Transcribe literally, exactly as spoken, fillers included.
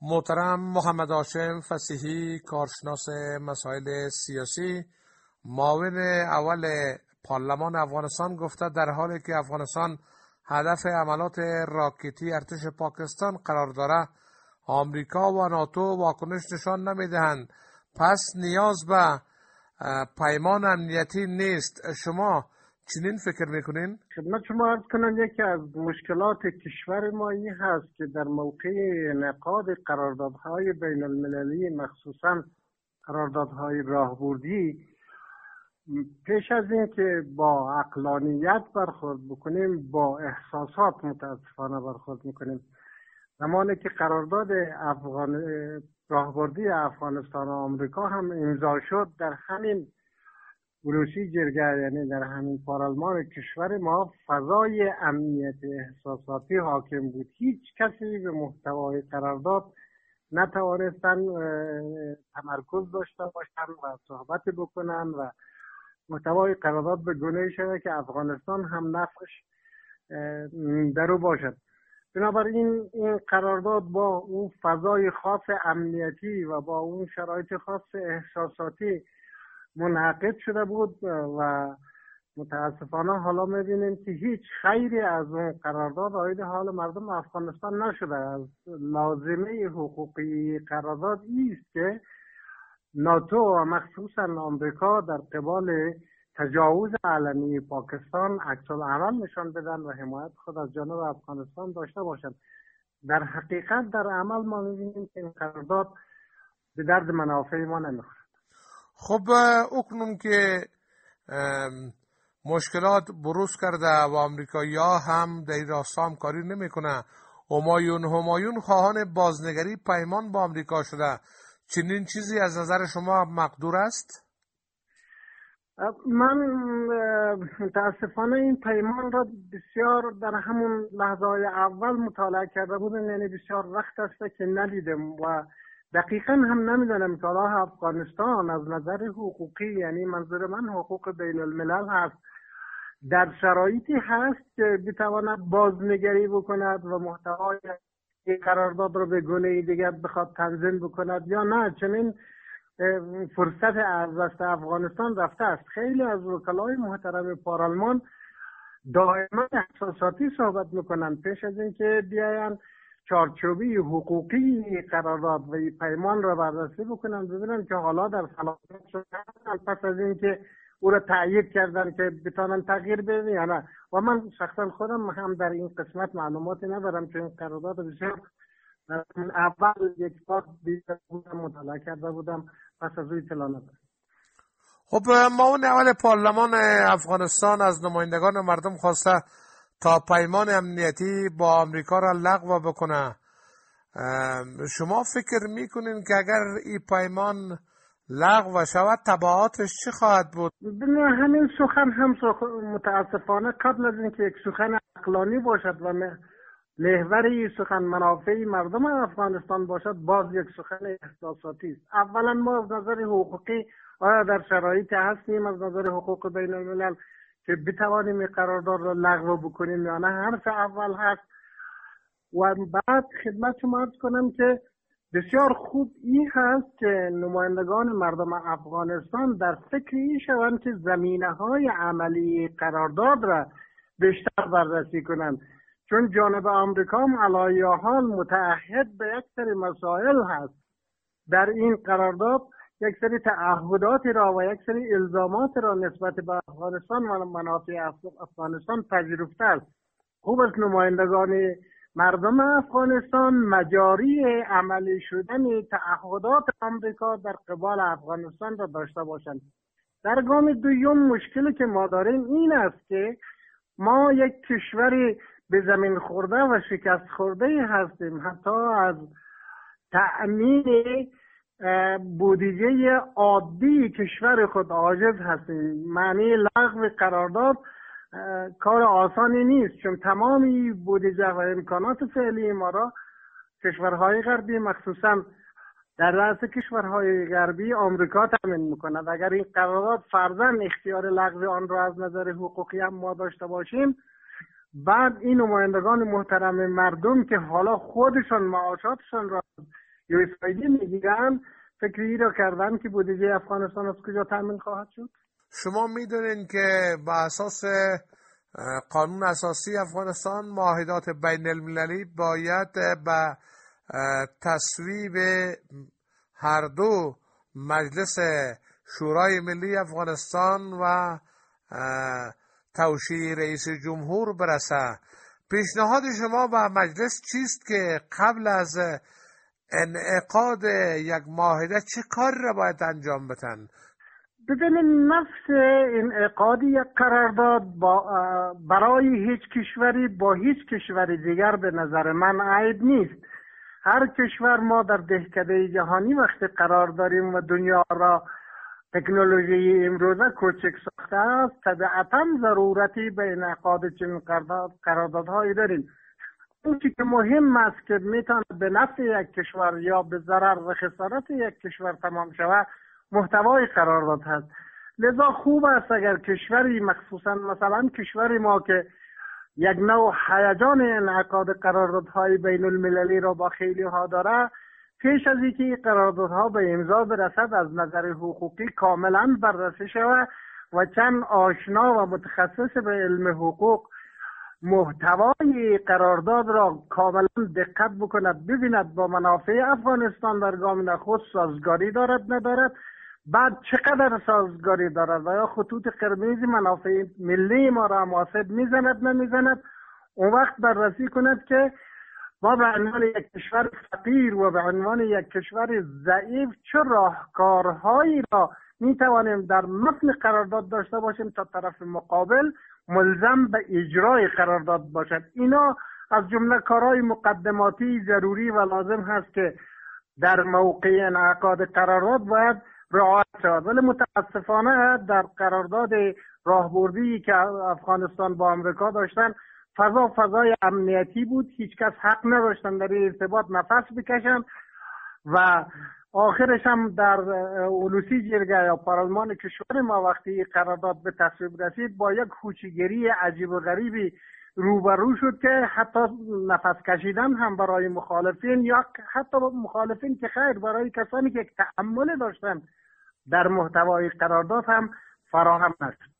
محترم محمد هاشم فصیحی، کارشناس مسائل سیاسی، معاون اول پارلمان افغانستان گفته در حالی که افغانستان هدف عملات راکتی ارتش پاکستان قرار دارد، آمریکا و ناتو واکنش نشان نمیدهند، پس نیاز به پیمان امنیتی نیست. شما چنین فکر میکنین؟ خدمت شما عرض کنم یکی از مشکلات کشور ما این هست که در موقع انعقاد قراردادهای بین المللی، مخصوصا قراردادهای راهبردی، پیش از این که با عقلانیت برخورد بکنیم با احساسات متاسفانه برخورد میکنیم. زمانی که قرارداد افغان راهبردی افغانستان و آمریکا هم امضا شد، در همین گروسی جرگه، یعنی در همین پارلمان کشور ما، فضای امنیت احساساتی حاکم بود. هیچ کسی به محتوای قرارداد نتوانستن تمرکز داشته باشن و صحبت بکنن و محتوای قرارداد به گونه‌ای شده که افغانستان هم نفعش درو باشد. بنابراین این قرارداد با اون فضای خاص امنیتی و با اون شرایط خاص احساساتی منعقد شده بود و متاسفانه حالا می‌بینیم که هیچ خیری از اون قرارداد عاید حال مردم افغانستان نشده. از لازمه حقوقی قرارداد است که ناتو و مخصوصا آمریکا در قبال تجاوز علنی پاکستان عکس العمل نشان بدن و حمایت خود از جانب افغانستان داشته باشند. در حقیقت در عمل ما می‌بینیم که این قرارداد به درد منافع ما نمیخورد. خب اکنون که مشکلات بروز کرده و آمریکایی‌ها هم در این راستا همکاری نمیکنه، همایون همایون خواهان بازنگری پیمان با آمریکا شده، چنین چیزی از نظر شما مقدور است؟ من متاسفانه این پیمان را بسیار در همون لحظه های اول مطالعه کرده بودم، یعنی بسیار وقت است که ندیدم و دقیقا هم نمیدانم که الله افغانستان از نظر حقوقی، یعنی منظور من حقوق بین الملل هست، در شرایطی هست که بتواند بازنگری بکند و محتوای این قرارداد را به گونه دیگر بخواد تنظیم بکند یا نه. چنین فرصت از دست افغانستان رفته است. خیلی از وکلای محترم پارلمان دائما احساساتی صحبت میکنند پیش از اینکه بیاین چارچوبی حقوقی قرارداد و پیمان را بررسی بکنن، ببینن که حالا در صلاحیت شدن پس از اینکه او را تأیید کردن که بتونن تغییر بدن یا نه. و من شخصا خودم هم در این قسمت معلوماتی ندارم که این قرارداد بسیار اول یک بار دیده بودم، مطالعه کرده بودم، پس از او اطلاع ندارم. خب معاون اول پارلمان افغانستان از نمایندگان مردم خواسته تا پیمان امنیتی با آمریکا را لغو بکنه. شما فکر میکنین که اگر این پیمان لغو شود تبعاتش چه خواهد بود؟ همین سخن هم سخن متاسفانه قبل از اینکه یک سخن عقلانی باشد و محور سخن منافع مردم افغانستان باشد، باز یک سخن احساساتی است. اولا ما از نظر حقوقی آیا در شرایطی هستیم از نظر حقوق بین الملل که بتوانیم این قرارداد را لغو بکنیم یا نه؟ حرف اول هست. و بعد خدمت شما عرض کنم که بسیار خوب این هست که نمایندگان مردم افغانستان در فکر این شوند که زمینه‌های عملی قرارداد را بیشتر بررسی کنند، چون جانب آمریکا هم علی حال متعهد به یک سری مسائل هست. در این قرارداد یک سری تعهداتی را و یک سری الزامات را نسبت به افغانستان و منافع افغانستان پذیرفته است. خوب است نمایندگان مردم افغانستان مجاری عملی شدن تعهدات آمریکا در قبال افغانستان را داشته باشند. در گام دوم مشکلی که ما داریم این است که ما یک کشوری به زمین خورده و شکست خورده هستیم. حتی از تأمین بودجه عادی کشور خود عاجز هستیم. معنی لغو قرارداد کار آسانی نیست، چون تمامی بودجه و امکانات فعلی ما را کشورهای غربی، مخصوصا در رأس کشورهای غربی آمریکا تامین میکند. اگر این قرارداد فرضاً اختیار لغو آن را از نظر حقوقی هم ما داشته باشیم، بعد این نمایندگان محترم مردم که حالا خودشان معاشاتشان را یو اس آی دی میگیرن، فکری را کردن که بودجه افغانستان از کجا تامین خواهد شد؟ شما میدونین که با اساس قانون اساسی افغانستان معاهدات بین المللی باید به تصویب هر دو مجلس شورای ملی افغانستان و توشیح رئیس جمهور برسه. پیشنهاد شما به مجلس چیست که قبل از انعقاد یک معاهده چه کار را باید انجام بدن؟ ببینید، نفس انعقاد یک قرارداد با برای هیچ کشوری با هیچ کشوری دیگر به نظر من عیب نیست. هر کشور، ما در دهکده جهانی وقتی قرار داریم و دنیا را تکنولوژی امروزه کوچک ساخته است، طبیعتا ضرورتی به انعقاد چنین قراردادهایی داریم. اون چیزی که مهم است که میتونه به نفع یک کشور یا به ضرر و خسارت یک کشور تمام شود، محتوای قرارداد هست. لذا خوب است اگر کشوری، مخصوصا مثلا کشور ما که یک نوع هیجان انعقاد قراردادهای بین المللی را با خیلی ها داره، پیش از اینکه این قراردادها به امضا برسد از نظر حقوقی کاملا بررسی شود و چند آشنا و متخصص به علم حقوق محتوای قرارداد را کاملا دقت بکند، ببیند با منافع افغانستان در گام نخست سازگاری دارد ندارد، بعد چقدر سازگاری دارد و یا خطوط قرمز منافع ملی ما را مناسب میزند نمیزند. اون وقت بررسی کند که ما به عنوان یک کشور فقیر و به عنوان یک کشور ضعیف چه راهکارهایی را میتوانیم در متن قرارداد داشته باشیم تا طرف مقابل ملزم به اجرای قرارداد باشد. اینا از جمله کارهای مقدماتی ضروری و لازم هست که در موقع انعقاد قرارداد باید رعایت شود. ولی متاسفانه در قرارداد راهبردی که افغانستان با امریکا داشتن، فضا فضای امنیتی بود، هیچ کس حق نداشتن در این ارتباط نفس بکشن و آخرش هم در اولوسی جرگه یا پارلمان کشور ما وقتی قرارداد به تصویب رسید با یک هوچیگری عجیب و غریبی روبرو شد که حتی نفس کشیدن هم برای مخالفین یا حتی مخالفین که خیر برای کسانی که تأمل داشتن در محتوای قرارداد هم فراهم است.